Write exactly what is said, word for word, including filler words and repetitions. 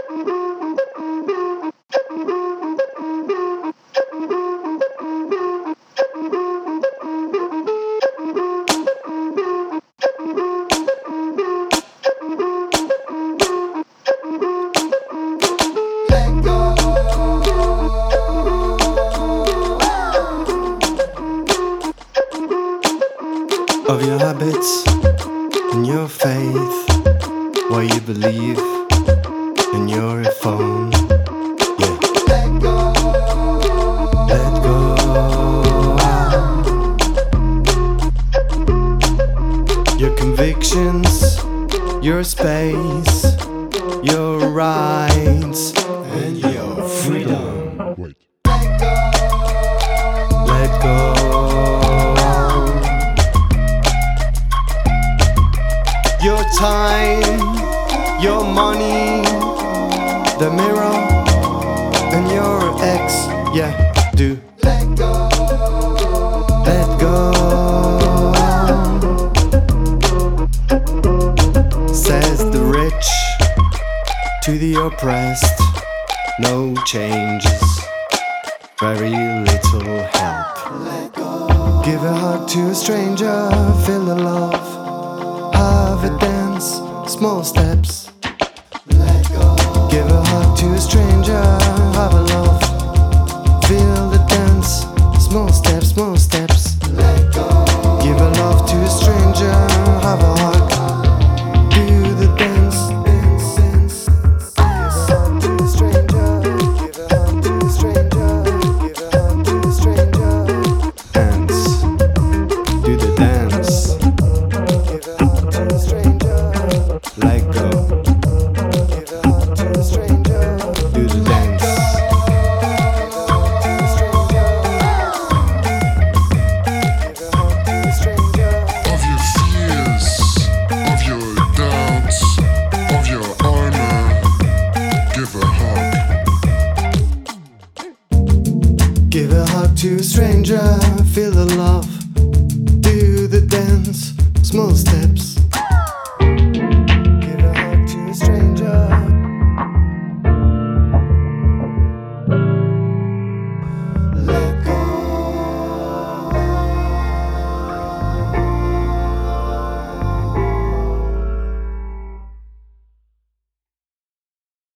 Of your habits and your faith, what you believe in your phone. Yeah. Let go. Let go. Your convictions, your space, your rights, and your freedom. Wait. Let go. Your time, your money, the mirror, and your ex, yeah, do. Let go. Let go. Says the rich to the oppressed, no changes, very little help. Let go. Give a hug to a stranger, feel the love. Have a dance, small steps. Let go. Give a hug to a stranger, have a love. Feel the dance, small steps, small steps. Let go. Give a love to a stranger, have a hug. Do the dance, dance, dance. Give a hug to a stranger, give a hug to a stranger, give a hug to a stranger. Dance, do the dance. Let go. Give a hug to a stranger. Do the dance. Give a hug to a stranger. Of your fears, of your doubts, of your armor, give a hug. Give a hug to a stranger. Feel the love. Do the dance. Small steps.